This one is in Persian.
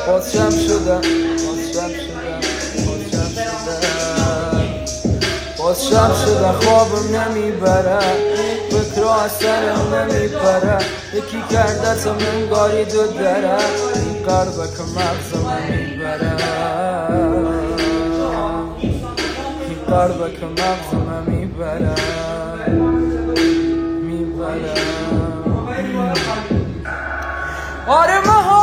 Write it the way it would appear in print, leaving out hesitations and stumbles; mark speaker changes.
Speaker 1: باز شب شدم باز شب شده خوابم نمیبره فکر از سرم نمیپره یکی کردتم انگاری دو دره این قلبه که مغزم میبره این قلبه که مغزم میبره آره